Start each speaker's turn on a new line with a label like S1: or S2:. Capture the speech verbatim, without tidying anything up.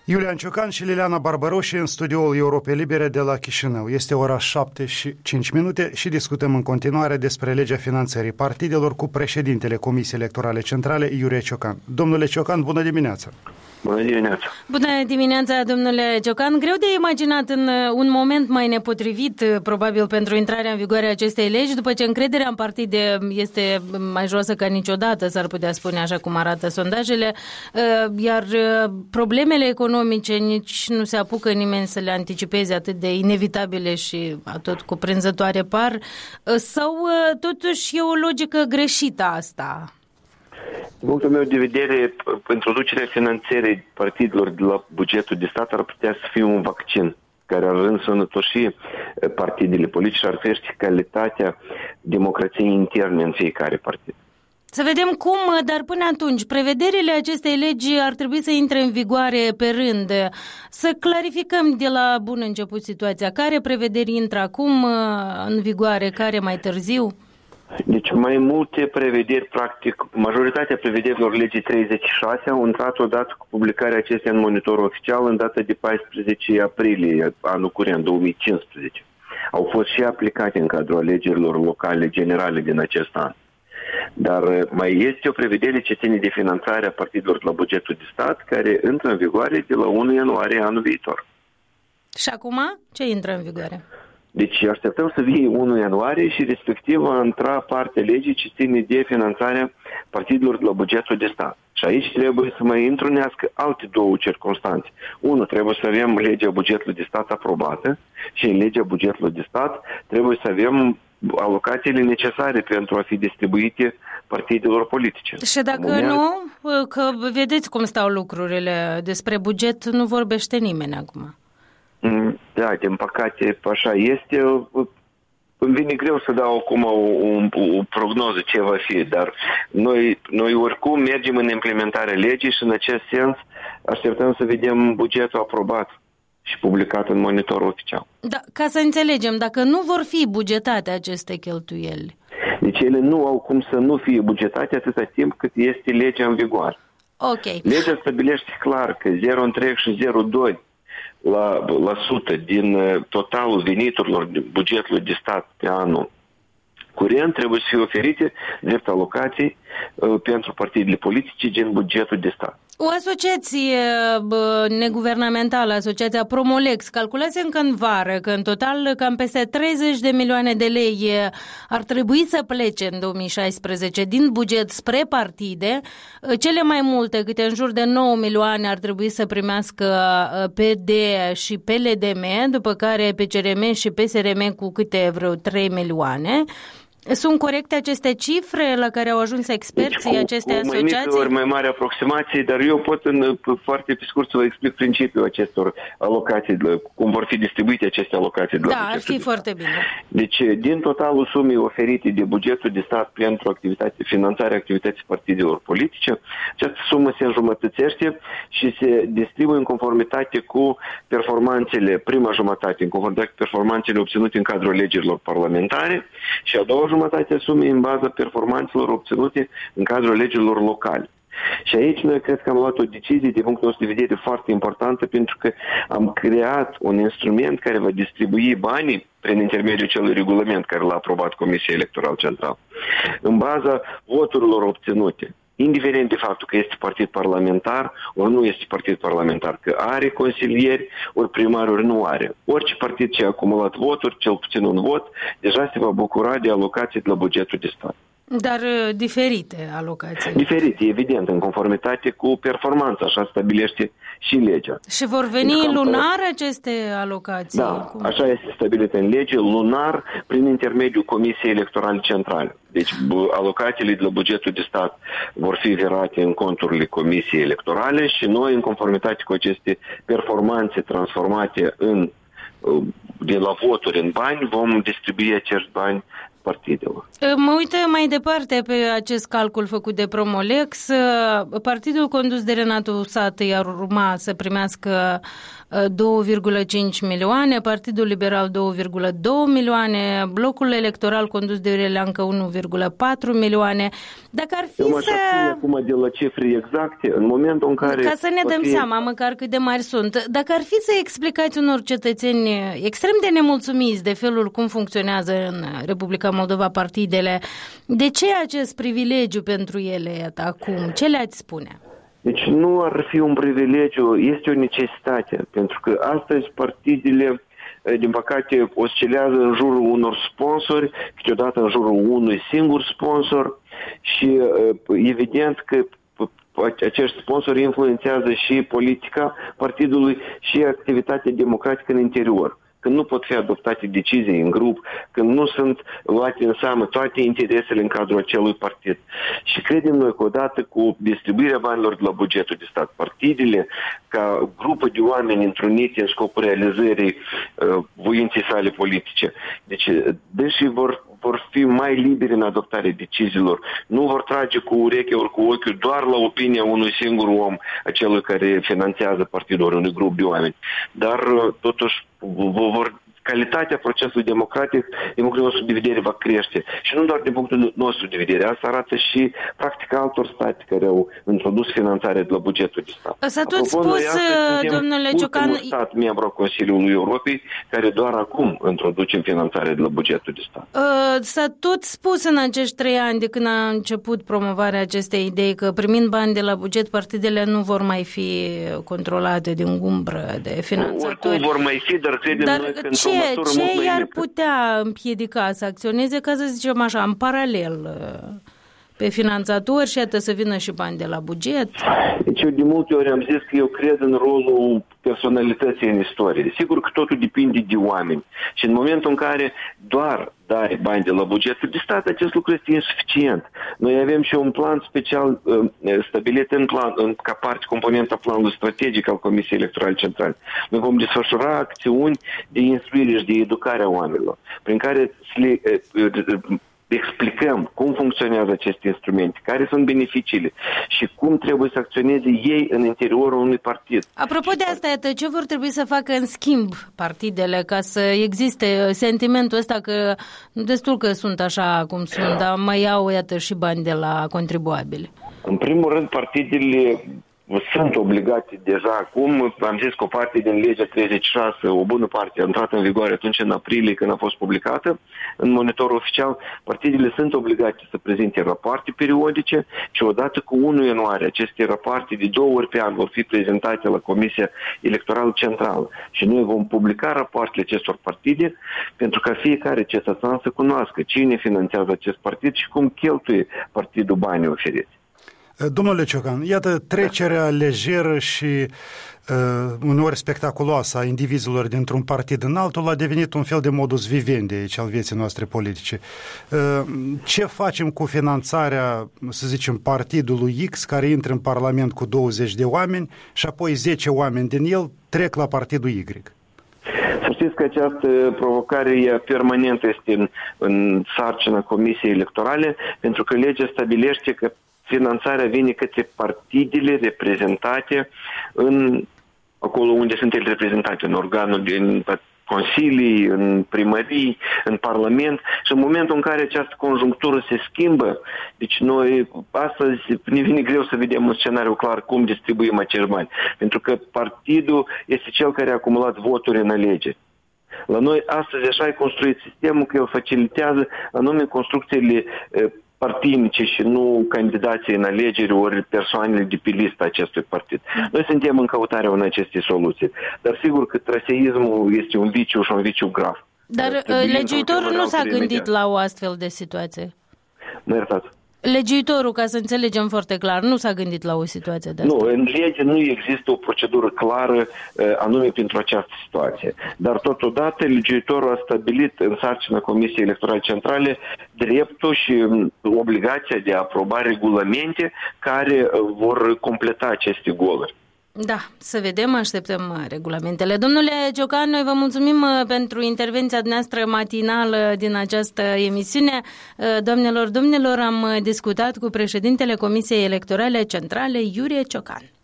S1: Iulian Ciocan și Liliana Barbaroși în studioul Europe Libere de la Chișinău. Este ora șapte și cinci minute și discutăm în continuare despre legea finanțării partidelor cu președintele Comisiei Electorale Centrale, Iurie Ciocan. Domnule Ciocan, bună dimineața!
S2: Bună dimineața!
S3: Bună dimineața, domnule Ciocan! Greu de imaginat în un moment mai nepotrivit, probabil, pentru intrarea în vigoare a acestei legi, după ce încrederea în partide este mai joasă ca niciodată, s-ar putea spune, așa cum arată sondajele, iar problemele economice nici nu se apucă nimeni să le anticipeze, atât de inevitabile și atot cuprinzătoare par, sau totuși e o logică greșită asta?
S2: Din punctul meu de vedere, introducerea finanțării partidelor de la bugetul de stat ar putea să fie un vaccin care ar însănătoși partidele politice, ar crește calitatea democrației interne în fiecare partid.
S3: Să vedem cum, dar până atunci, prevederile acestei legi ar trebui să intre în vigoare pe rând. Să clarificăm de la bun început situația. Care prevederi intră acum în vigoare, care mai târziu?
S2: Deci mai multe prevederi, practic, majoritatea prevederilor legii treizeci și șase au intrat odată cu publicarea acesteia în monitorul oficial în data de paisprezece aprilie anul curent, două mii cincisprezece. Au fost și aplicate în cadrul alegerilor locale generale din acest an. Dar mai este o prevedere ce ține de finanțarea partidelor la bugetul de stat, care intră în vigoare de la unu ianuarie anul viitor.
S3: Și acum ce intră în vigoare?
S2: Deci așteptăm să vie unu ianuarie și respectiv va intra partea legii ce ține de finanțarea partidelor de la bugetul de stat. Și aici trebuie să mai întrunească alte două circunstanțe. Unu, trebuie să avem legea bugetului de stat aprobată și în legea bugetului de stat trebuie să avem alocațiile necesare pentru a fi distribuite partidelor politice.
S3: Și dacă moment... nu, că vedeți cum stau lucrurile, despre buget nu vorbește nimeni acum.
S2: Da, din păcate așa este. Îmi vine greu să dau acum o, o, o prognoză ce va fi, dar noi, noi oricum mergem în implementarea legii și în acest sens așteptăm să vedem bugetul aprobat și publicat în monitorul oficial.
S3: Da, ca să înțelegem, dacă nu vor fi bugetate aceste cheltuieli?
S2: Deci ele nu au cum să nu fie bugetate atâta timp cât este legea în vigoare.
S3: Ok.
S2: Legea stabilește clar că zero virgulă trei și zero virgulă doi La, la sută din totalul veniturilor bugetului de stat pe anul curent trebuie să fie oferite drept alocații uh, pentru partidele politice din bugetul de stat.
S3: O asociație neguvernamentală, asociația Promolex, calculase încă în vară că în total cam peste treizeci de milioane de lei ar trebui să plece în două mii șaisprezece din buget spre partide. Cele mai multe, câte în jur de nouă milioane, ar trebui să primească P D și P L D M, după care P C R M și P S R M cu câte vreo trei milioane. Sunt corecte aceste cifre la care au ajuns experții deci, aceste cu, cu asociații?
S2: Cu mai mai mari aproximații, dar eu pot în, foarte pe scurt să vă explic principiul acestor alocații, cum vor fi distribuite aceste alocații.
S3: Da, ar fi foarte bine.
S2: Deci, din totalul sumei oferite de bugetul de stat pentru activitate, finanțarea activității partidelor politice, această sumă se înjumătățește și se distribuie în conformitate cu performanțele, prima jumătate, în conformitate cu performanțele obținute în cadrul alegerilor parlamentare și a doua jumătatea sumei în baza performanțelor obținute în cadrul legilor locale. Și aici noi cred că am luat o decizie de punctul nostru de vedere foarte importantă, pentru că am creat un instrument care va distribui banii prin intermediul celui regulament care l-a aprobat Comisia Electorală Centrală în baza voturilor obținute, indiferent de faptul că este partid parlamentar ori nu este partid parlamentar, că are consilieri ori primari ori nu are. Orice partid ce a acumulat voturi, cel puțin un vot, deja se va bucura de alocații de la bugetul de stat.
S3: Dar diferite alocații.
S2: Diferite, evident, în conformitate cu performanța, așa stabilește și legea.
S3: Și vor veni deci, lunar aceste alocații?
S2: Da, cum? Așa este stabilit în lege, lunar, prin intermediul Comisiei Electorale Centrale. Deci alocațiile de la bugetul de stat vor fi virate în conturile Comisiei Electorale și noi, în conformitate cu aceste performanțe transformate în, de la voturi în bani, vom distribui acești bani partidelor.
S3: Mă uit mai departe pe acest calcul făcut de Promolex. Partidul condus de Renato Sată ar urma să primească două virgulă cinci milioane, Partidul Liberal două virgulă doi milioane, blocul electoral condus de Iuliancă unu virgulă patru milioane. Dacă ar fi
S2: Eu
S3: să...
S2: acum de la cifre exacte, în momentul în care...
S3: Ca să ne dăm fi... seama măcar cât de mari sunt. Dacă ar fi să explicați unor cetățeni extrem de nemulțumiți de felul cum funcționează în Republica Moldova partidele, de ce acest privilegiu pentru ele, iată, acum? Ce le-ați spune?
S2: Deci nu ar fi un privilegiu, este o necesitate, pentru că astăzi partidele, din păcate, oscilează în jurul unor sponsori, câteodată în jurul unui singur sponsor și evident că acești sponsori influențează și politica partidului și activitatea democratică în interior. Când nu pot fi adoptate decizii în grup, când nu sunt luate în seamă toate interesele în cadrul acelui partid. Și credem noi că odată cu distribuirea banilor de la bugetul de stat, partidele, ca grupă de oameni întruniți în scopul realizării uh, voinței sale politice, deci deși vor vor fi mai liberi în adoptarea deciziilor, nu vor trage cu urechea ori cu ochiul doar la opinia unui singur om, acelui care finanțează partidul, unui grup de oameni. Dar totuși vor calitatea procesului democratic, din punctul nostru de vedere, va crește. Și nu doar din punctul nostru de vedere. Asta arată și practica altor state care au introdus finanțarea de la bugetul de stat.
S3: S-a tot spus, domnule Ciucan...
S2: stat membru al Consiliului Europei, care doar acum introducem finanțarea de la bugetul de stat.
S3: S-a tot spus în acești trei ani de când a început promovarea acestei idei că primind bani de la buget, partidele nu vor mai fi controlate din umbră de finanțatori.
S2: Oricum vor mai fi, dar credem
S3: dar
S2: noi că
S3: ce, ce i-ar putea împiedica să acționeze, ca să zicem așa, în paralel pe finanțatori și atât să vină și bani de la buget?
S2: Deci eu de multe ori am zis că eu cred în rolul personalității în istorie. Sigur că totul depinde de oameni. Și în momentul în care doar dai bani de la bugetul de stat, acest lucru este insuficient. Noi avem și un plan special uh, stabilit în plan, în, ca parte componentă a planului strategic al Comisiei Electorale Centrale. Noi vom desfășura acțiuni de instruire și de educare a oamenilor, prin care le, uh, uh, explicăm cum funcționează aceste instrumente, care sunt beneficiile și cum trebuie să acționeze ei în interiorul unui partid.
S3: Apropo de asta, iată, ce vor trebui să facă în schimb partidele ca să existe sentimentul ăsta că destul că sunt așa cum sunt, dar mai iau, iată, și bani de la contribuabili?
S2: În primul rând, partidele sunt obligate deja acum, am zis că o parte din legea treizeci și șase, o bună parte a intrat în vigoare atunci în aprilie când a fost publicată în monitorul oficial, partidele sunt obligate să prezinte rapoarte periodice și odată cu unu ianuarie aceste rapoarte de două ori pe an vor fi prezentate la Comisia Electorală Centrală și noi vom publica rapoartele acestor partide pentru ca fiecare cetățean să cunoască cine finanțează acest partid și cum cheltuie partidul banii oferiți.
S1: Domnule Ciucan, iată trecerea lejeră și uh, uneori spectaculoasă a indivizilor dintr-un partid în altul a devenit un fel de modus vivendi aici al vieții noastre politice. Uh, ce facem cu finanțarea, să zicem, partidului X care intră în Parlament cu douăzeci de oameni și apoi zece oameni din el trec la partidul Y?
S2: Să știți că această provocare permanentă este în, în sarcina Comisiei Electorale, pentru că legea stabilește că finanțarea vine către partidele reprezentate în acolo unde sunt ele reprezentate, în organul din consilii, în primării, în parlament și în momentul în care această conjunctură se schimbă, deci noi astăzi ne vine greu să vedem un scenariu clar cum distribuim acești bani, pentru că partidul este cel care a acumulat voturi în alegeri. La noi astăzi așa e construit sistemul că el facilitează anume construcțiile partinice și nu candidații în alegeri ori persoanele de pe lista acestui partid. Noi suntem în căutarea unei acestei soluții. Dar sigur că traseismul este un viciu și un viciu grav.
S3: Dar legiuitorul nu s-a gândit imediat la o astfel de situație.
S2: Mă iertați.
S3: Legiuitorul, ca să înțelegem foarte clar, nu s-a gândit la o situație de asta.
S2: Nu, în lege nu există o procedură clară anume pentru această situație. Dar totodată legiuitorul a stabilit în sarcina Comisiei Electorale Centrale dreptul și obligația de a aproba regulamente care vor completa aceste goluri.
S3: Da, să vedem, așteptăm regulamentele. Domnule Ciocan, noi vă mulțumim pentru intervenția noastră matinală din această emisiune. Doamnelor, domnilor, am discutat cu președintele Comisiei Electorale Centrale, Iurie Ciocan.